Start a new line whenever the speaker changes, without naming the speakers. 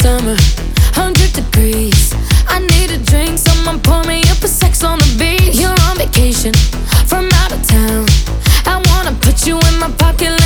summer, 100 degrees. I need a drink, someone pour me up a sex on the beach. You're on vacation from out of town. I wanna put you in my pocket